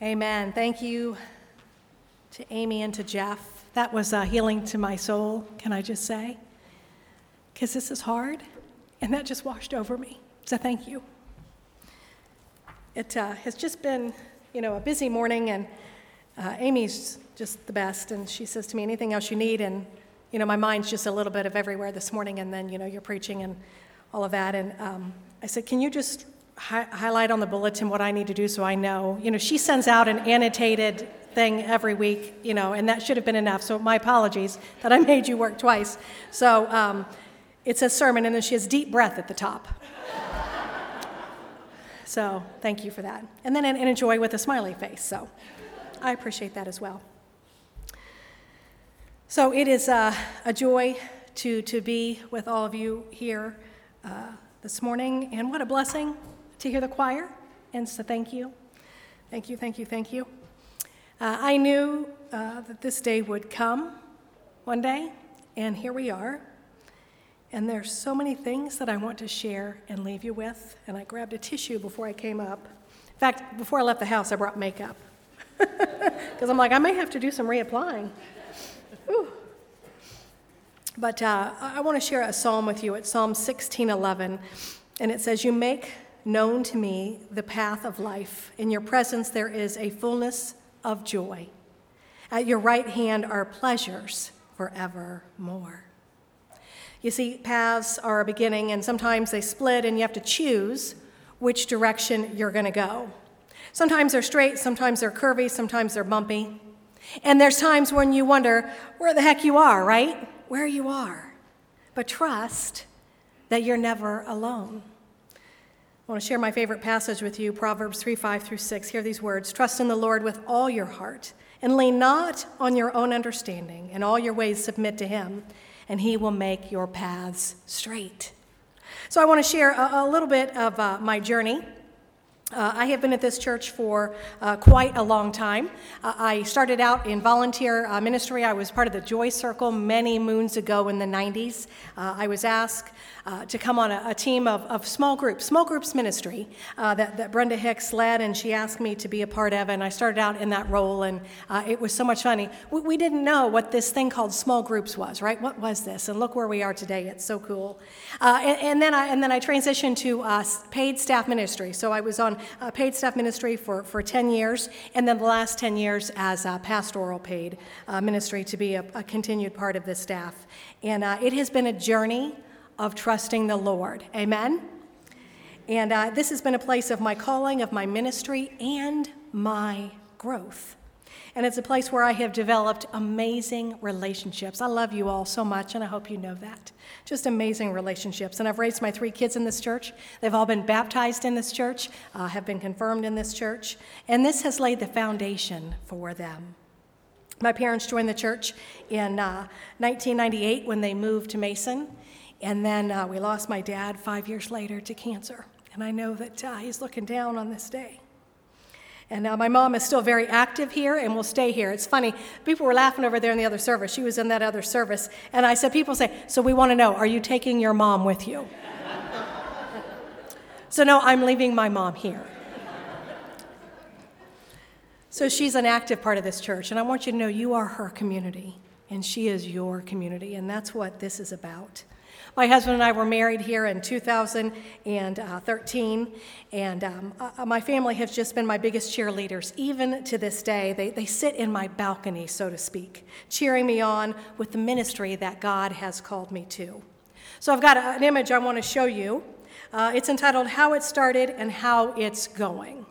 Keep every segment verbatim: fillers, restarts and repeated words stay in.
Amen. Thank you to Amy and to Jeff. That was uh, healing to my soul, can I just say? Because this is hard, and that just washed over me. So thank you. It uh, has just been, you know, a busy morning, and uh, Amy's just the best, and she says to me, anything else you need? And, you know, my mind's just a little bit of everywhere this morning, and then, you know, you're preaching and all of that. And um, I said, can you just hi- highlight on the bulletin what I need to do so I know? You know, she sends out an annotated thing every week, you know, and that should have been enough. So my apologies that I made you work twice. So um, it says sermon, and then she has deep breath at the top. So thank you for that. And then an, an enjoy with a smiley face. So I appreciate that as well. So it is uh, a joy to, to be with all of you here uh, this morning. And what a blessing to hear the choir. And so thank you. Thank you, thank you, thank you. Uh, I knew uh, that this day would come one day, and here we are. And there's so many things that I want to share and leave you with, and I grabbed a tissue before I came up. In fact, before I left the house, I brought makeup, because I'm like, I may have to do some reapplying. Ooh. But uh, I want to share a psalm with you. It's Psalm sixteen eleven, and it says, you make known to me the path of life. In your presence there is a fullness of joy. At your right hand are pleasures forevermore. You see, paths are a beginning, and sometimes they split, and you have to choose which direction you're going to go. Sometimes they're straight, sometimes they're curvy, sometimes they're bumpy. And there's times when you wonder where the heck you are, right? Where you are. But trust that you're never alone. I want to share my favorite passage with you, Proverbs three, five through six. Hear these words. Trust in the Lord with all your heart, and lean not on your own understanding. In all your ways submit to him, and he will make your paths straight. So I want to share a, a little bit of uh, my journey. Uh, I have been at this church for uh, quite a long time. Uh, I started out in volunteer uh, ministry. I was part of the Joy Circle many moons ago in the nineties. Uh, I was asked uh, to come on a, a team of, of small groups, small groups ministry uh, that, that Brenda Hicks led, and she asked me to be a part of, and I started out in that role, and uh, it was so much fun. We, we didn't know what this thing called small groups was, right? What was this? And look where we are today. It's so cool. Uh, and, and then I and then I transitioned to uh, paid staff ministry. So I was on Uh, paid staff ministry for, for ten years, and then the last ten years as uh, pastoral paid uh, ministry to be a, a continued part of the staff. And uh, it has been a journey of trusting the Lord. Amen? And uh, this has been a place of my calling, of my ministry, and my growth. And it's a place where I have developed amazing relationships. I love you all so much, and I hope you know that. Just amazing relationships. And I've raised my three kids in this church. They've all been baptized in this church, uh, have been confirmed in this church, and this has laid the foundation for them. My parents joined the church in uh, nineteen ninety-eight when they moved to Mason, and then uh, we lost my dad five years later to cancer. And I know that uh, he's looking down on this day. And uh, my mom is still very active here and will stay here. It's funny, people were laughing over there in the other service. She was in that other service. And I said, people say, so we want to know, are you taking your mom with you? So no, I'm leaving my mom here. So she's an active part of this church. And I want you to know you are her community. And she is your community. And that's what this is about. My husband and I were married here in two thousand thirteen, and um, uh, my family has just been my biggest cheerleaders. Even to this day, they, they sit in my balcony, so to speak, cheering me on with the ministry that God has called me to. So I've got a, an image I want to show you. Uh, it's entitled, How It Started and How It's Going.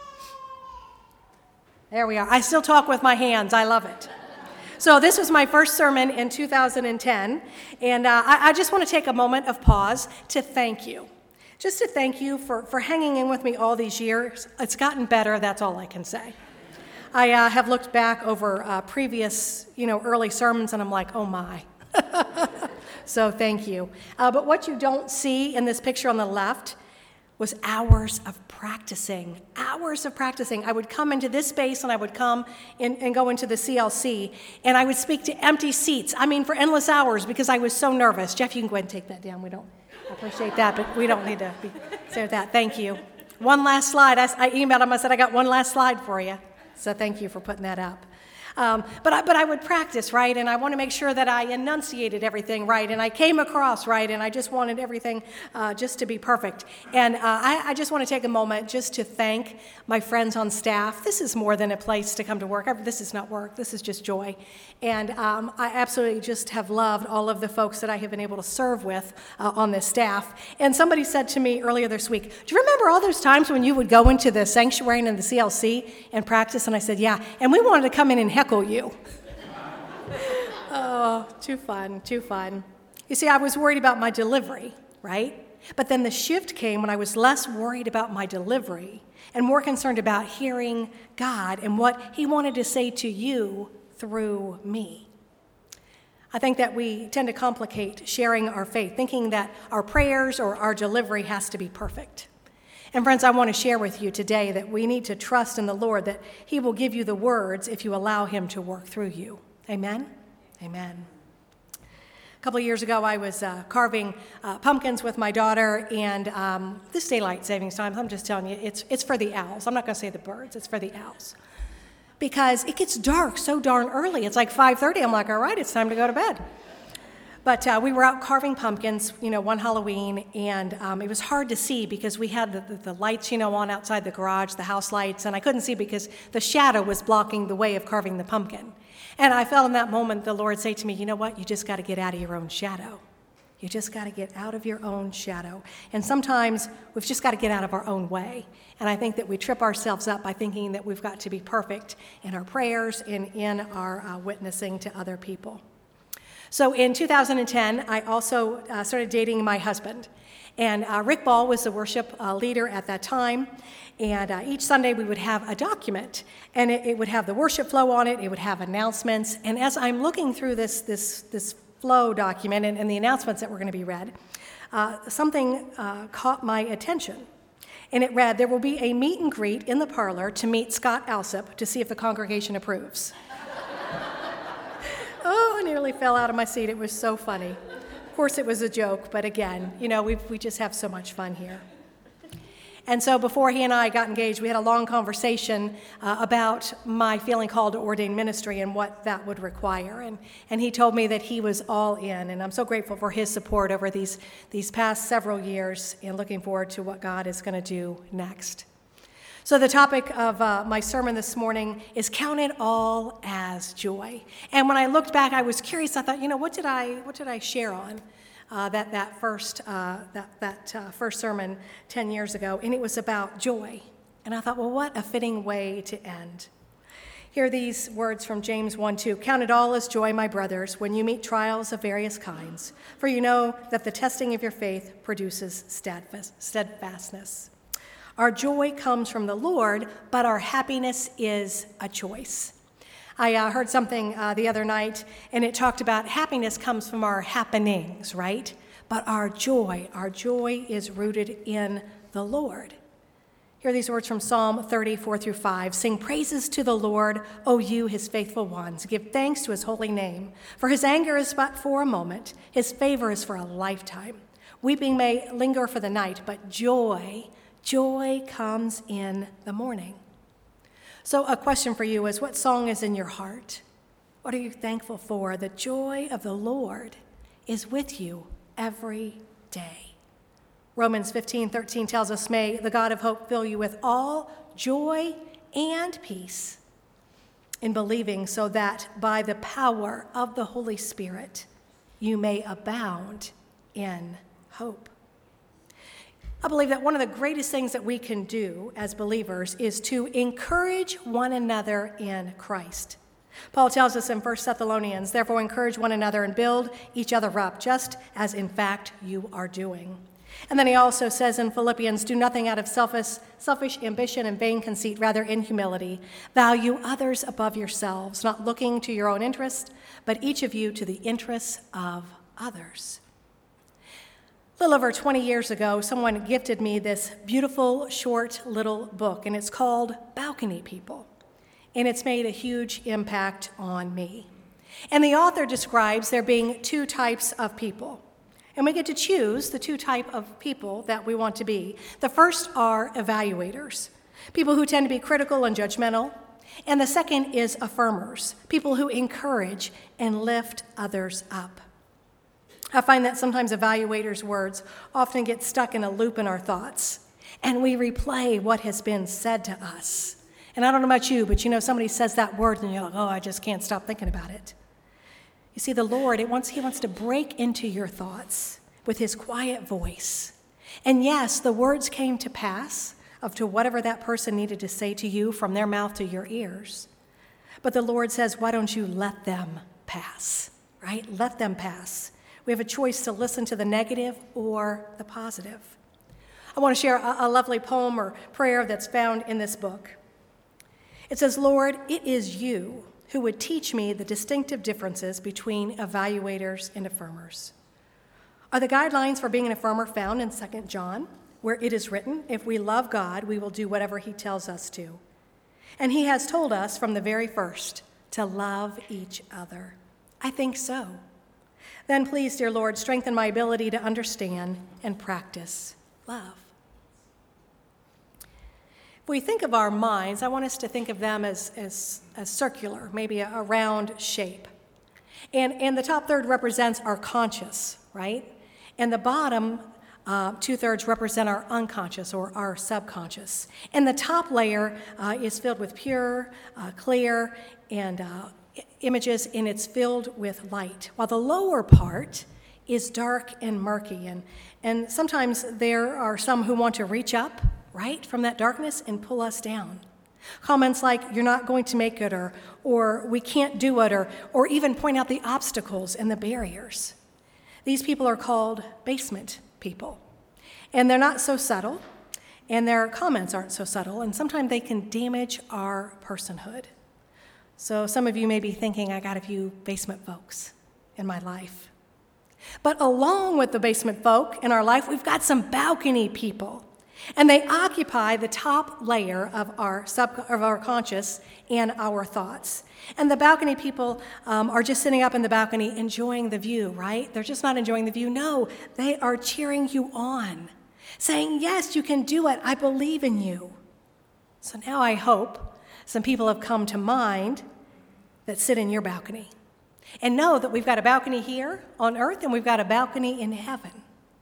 There we are. I still talk with my hands. I love it. So this was my first sermon in two thousand ten, and uh, I, I just want to take a moment of pause to thank you. Just to thank you for, for hanging in with me all these years. It's gotten better, that's all I can say. I uh, have looked back over uh, previous, you know, early sermons, and I'm like, oh my. So thank you. Uh, but what you don't see in this picture on the left was hours of practicing, hours of practicing. I would come into this space, and I would come in, and go into the C L C, and I would speak to empty seats, I mean, for endless hours, because I was so nervous. Jeff, you can go ahead and take that down. We don't appreciate that, but we don't need to be, say that. Thank you. One last slide. I, I emailed him. I said, I got one last slide for you. So thank you for putting that up. Um, but, I, but I would practice, right? And I want to make sure that I enunciated everything right, and I came across right, and I just wanted everything uh, just to be perfect. And uh, I, I just want to take a moment just to thank my friends on staff. This is more than a place to come to work. I, this is not work. This is just joy. And um, I absolutely just have loved all of the folks that I have been able to serve with uh, on this staff. And somebody said to me earlier this week, do you remember all those times when you would go into the sanctuary and the C L C and practice? And I said, yeah. And we wanted to come in and heckle you. Oh, too fun, too fun. You see, I was worried about my delivery, right? But then the shift came when I was less worried about my delivery and more concerned about hearing God and what he wanted to say to you through me. I think that we tend to complicate sharing our faith, thinking that our prayers or our delivery has to be perfect. And friends, I want to share with you today that we need to trust in the Lord, that he will give you the words if you allow him to work through you. Amen? Amen. A couple of years ago, I was uh, carving uh, pumpkins with my daughter, and um, this daylight savings time, I'm just telling you, it's, it's for the owls. I'm not going to say the birds, it's for the owls. Because it gets dark so darn early. It's like five thirty. I'm like, all right, it's time to go to bed. But uh, we were out carving pumpkins, you know, one Halloween, and um, it was hard to see because we had the, the, the lights, you know, on outside the garage, the house lights, and I couldn't see because the shadow was blocking the way of carving the pumpkin. And I felt in that moment the Lord say to me, you know what, you just got to get out of your own shadow. You just got to get out of your own shadow. And sometimes we've just got to get out of our own way. And I think that we trip ourselves up by thinking that we've got to be perfect in our prayers and in our uh, witnessing to other people. So in two thousand ten, I also uh, started dating my husband. And uh, Rick Ball was the worship uh, leader at that time. And uh, each Sunday we would have a document. And it, it would have the worship flow on it. It would have announcements. And as I'm looking through this, this, this flow document and, and the announcements that were going to be read, uh, something uh, caught my attention. And it read, there will be a meet and greet in the parlor to meet Scott Alsop to see if the congregation approves. Oh, I nearly fell out of my seat. It was so funny. Of course, it was a joke, but again, you know, we we just have so much fun here. And so before he and I got engaged, we had a long conversation uh, about my feeling called to ordain ministry and what that would require. And, and he told me that he was all in, and I'm so grateful for his support over these, these past several years and looking forward to what God is going to do next. So the topic of uh, my sermon this morning is count it all as joy. And when I looked back, I was curious. I thought, you know, what did I what did I share on uh, that that first uh, that that uh, first sermon ten years ago? And it was about joy. And I thought, well, what a fitting way to end. Hear these words from James one two. Count it all as joy, my brothers, when you meet trials of various kinds, for you know that the testing of your faith produces steadfastness. Our joy comes from the Lord, but our happiness is a choice. I uh, heard something uh, the other night, and it talked about happiness comes from our happenings, right? But our joy, our joy is rooted in the Lord. Hear these words from Psalm thirty, four through five. Sing praises to the Lord, O you, his faithful ones. Give thanks to his holy name. For his anger is but for a moment. His favor is for a lifetime. Weeping may linger for the night, but joy Joy comes in the morning. So a question for you is, what song is in your heart? What are you thankful for? The joy of the Lord is with you every day. Romans fifteen thirteen tells us, may the God of hope fill you with all joy and peace in believing, so that by the power of the Holy Spirit you may abound in hope. I believe that one of the greatest things that we can do as believers is to encourage one another in Christ. Paul tells us in First Thessalonians, therefore encourage one another and build each other up, just as in fact you are doing. And then he also says in Philippians, do nothing out of selfish, selfish ambition and vain conceit, rather in humility. Value others above yourselves, not looking to your own interest, but each of you to the interests of others. A little over twenty years ago, someone gifted me this beautiful, short little book, and it's called Balcony People, and it's made a huge impact on me. And the author describes there being two types of people, and we get to choose the two type of people that we want to be. The first are evaluators, people who tend to be critical and judgmental, And the second is affirmers, people who encourage and lift others up. I find that sometimes evaluators' words often get stuck in a loop in our thoughts, and we replay what has been said to us. And I don't know about you, but you know, somebody says that word and you're like, oh, I just can't stop thinking about it. You see, the Lord, it wants, he wants to break into your thoughts with his quiet voice. And yes, the words came to pass of to whatever that person needed to say to you from their mouth to your ears. But the Lord says, why don't you let them pass, right? Let them pass. We have a choice to listen to the negative or the positive. I want to share a, a lovely poem or prayer that's found in this book. It says, Lord, it is you who would teach me the distinctive differences between evaluators and affirmers. Are the guidelines for being an affirmer found in Second John, where it is written, if we love God, we will do whatever he tells us to. And he has told us from the very first to love each other. I think so. Then please, dear Lord, strengthen my ability to understand and practice love. If we think of our minds, I want us to think of them as, as, as circular, maybe a, a round shape. And, and the top third represents our conscious, right? And the bottom uh, two-thirds represent our unconscious or our subconscious. And the top layer uh, is filled with pure, uh, clear, and uh, images, and it's filled with light, while the lower part is dark and murky. And, and sometimes there are some who want to reach up, right, from that darkness and pull us down. Comments like, you're not going to make it, or, or we can't do it, or, or even point out the obstacles and the barriers. These people are called basement people. And they're not so subtle, and their comments aren't so subtle, and sometimes they can damage our personhood. So some of you may be thinking, I got a few basement folks in my life. But along with the basement folk in our life, we've got some balcony people. And they occupy the top layer of our sub, of our conscious and our thoughts. And the balcony people um, are just sitting up in the balcony enjoying the view, right? They're just not enjoying the view. No, they are cheering you on, saying, yes, you can do it. I believe in you. So now I hope some people have come to mind that sit in your balcony and know that we've got a balcony here on earth and we've got a balcony in heaven.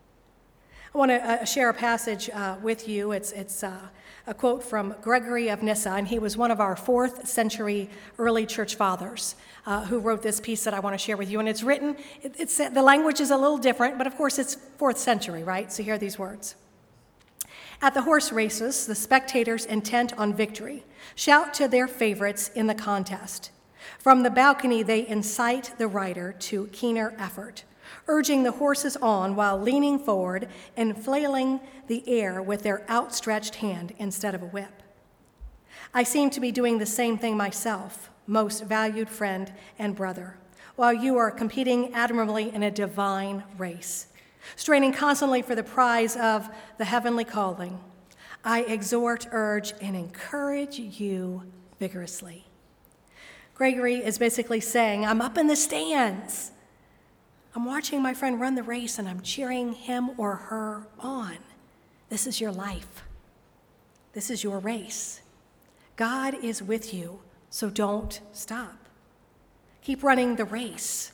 I want to uh, share a passage uh, with you. It's, it's uh, a quote from Gregory of Nyssa, and he was one of our fourth century early church fathers uh, who wrote this piece that I want to share with you. And it's written, it, it's, the language is a little different, but of course it's fourth century, right? So hear these words. At the horse races, the spectators intent on victory shout to their favorites in the contest. From the balcony, they incite the rider to keener effort, urging the horses on while leaning forward and flailing the air with their outstretched hand instead of a whip. I seem to be doing the same thing myself, most valued friend and brother, while you are competing admirably in a divine race, straining constantly for the prize of the heavenly calling. I exhort, urge, and encourage you vigorously. Gregory is basically saying, I'm up in the stands. I'm watching my friend run the race, and I'm cheering him or her on. This is your life. This is your race. God is with you, so don't stop. Keep running the race.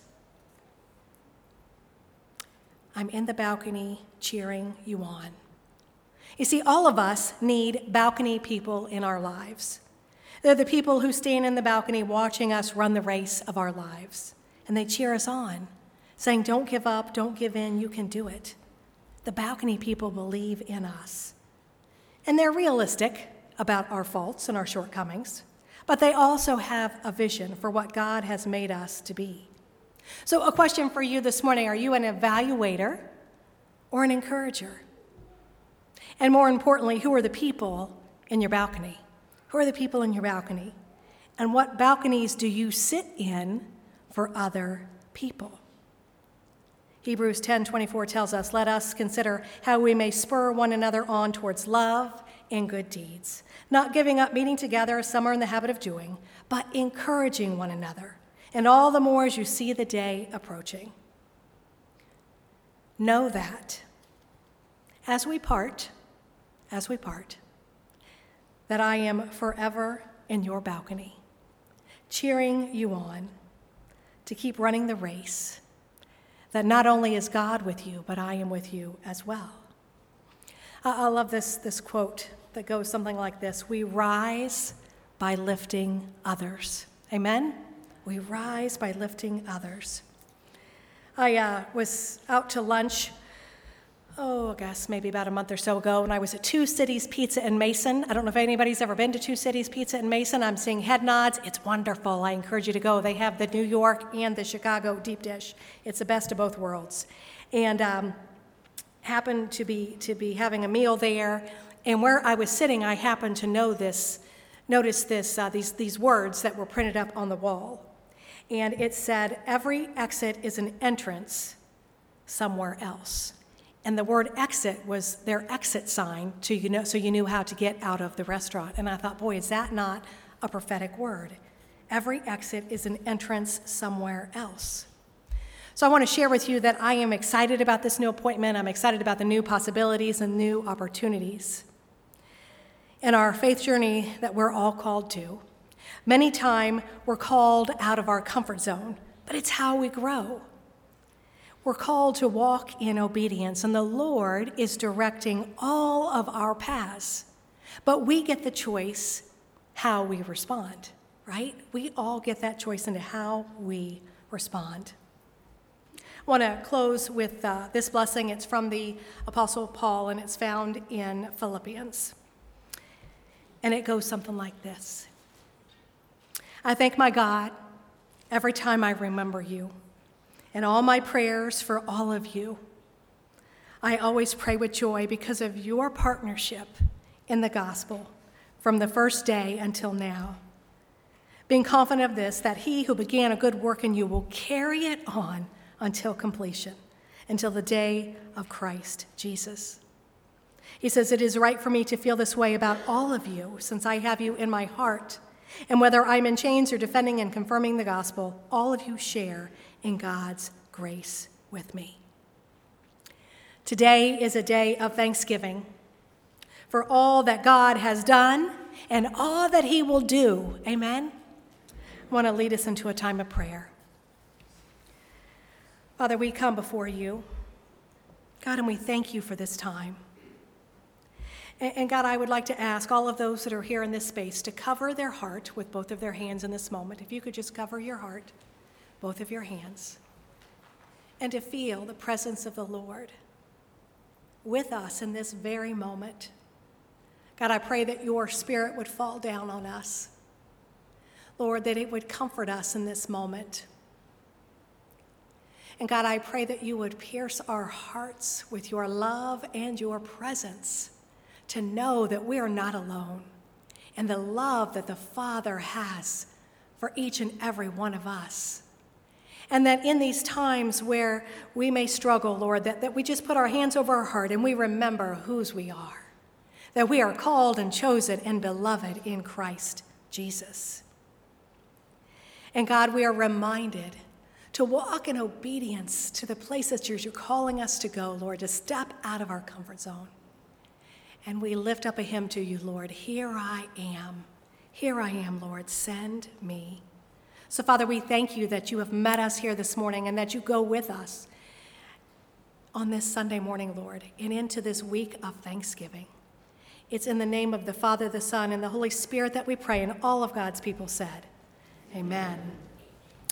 I'm in the balcony cheering you on. You see, all of us need balcony people in our lives. They're the people who stand in the balcony watching us run the race of our lives, and they cheer us on, saying, don't give up, don't give in, you can do it. The balcony people believe in us. And they're realistic about our faults and our shortcomings, but they also have a vision for what God has made us to be. So a question for you this morning, are you an evaluator or an encourager? And more importantly, who are the people in your balcony? Who are the people in your balcony? And what balconies do you sit in for other people? Hebrews ten twenty-four tells us, let us consider how we may spur one another on towards love and good deeds, not giving up meeting together as some are in the habit of doing, but encouraging one another, and all the more as you see the day approaching. Know that as we part, as we part, that I am forever in your balcony, cheering you on to keep running the race, that not only is God with you, but I am with you as well. I, I love this, this quote that goes something like this: we rise by lifting others. Amen? We rise by lifting others. I uh, was out to lunch, oh, I guess maybe about a month or so ago, and I was at Two Cities Pizza in Mason. I don't know if anybody's ever been to Two Cities Pizza in Mason. I'm seeing head nods. It's wonderful. I encourage you to go. They have the New York and the Chicago deep dish. It's the best of both worlds. And um, happened to be to be having a meal there, and where I was sitting, I happened to know this, notice this, uh, these these words that were printed up on the wall. And it said, every exit is an entrance somewhere else. And the word exit was their exit sign to you know, so you knew how to get out of the restaurant. And I thought, boy, is that not a prophetic word? Every exit is an entrance somewhere else. So I want to share with you that I am excited about this new appointment. I'm excited about the new possibilities and new opportunities. In our faith journey that we're all called to, many times we're called out of our comfort zone, but it's how we grow. We're called to walk in obedience, and the Lord is directing all of our paths. But we get the choice how we respond, right? We all get that choice into how we respond. I want to close with uh, this blessing. It's from the Apostle Paul, and it's found in Philippians. And it goes something like this. I thank my God every time I remember you, and all my prayers for all of you. I always pray with joy because of your partnership in the gospel from the first day until now, being confident of this, that he who began a good work in you will carry it on until completion, until the day of Christ Jesus. He says, it is right for me to feel this way about all of you, since I have you in my heart. And whether I'm in chains or defending and confirming the gospel, all of you share in God's grace with me. Today is a day of thanksgiving for all that God has done and all that he will do. Amen? I want to lead us into a time of prayer. Father, we come before you, God, and we thank you for this time. And God, I would like to ask all of those that are here in this space to cover their heart with both of their hands in this moment. If you could just cover your heart, both of your hands, and to feel the presence of the Lord with us in this very moment. God, I pray that your Spirit would fall down on us. Lord, that it would comfort us in this moment. And God, I pray that you would pierce our hearts with your love and your presence, to know that we are not alone, and the love that the Father has for each and every one of us. And that in these times where we may struggle, Lord, that, that we just put our hands over our heart and we remember whose we are, that we are called and chosen and beloved in Christ Jesus. And God, we are reminded to walk in obedience to the places you're calling us to go, Lord, to step out of our comfort zone. And we lift up a hymn to you, Lord. Here I am. Here I am, Lord. Send me. So, Father, we thank you that you have met us here this morning and that you go with us on this Sunday morning, Lord, and into this week of Thanksgiving. It's in the name of the Father, the Son, and the Holy Spirit that we pray, and all of God's people said, amen.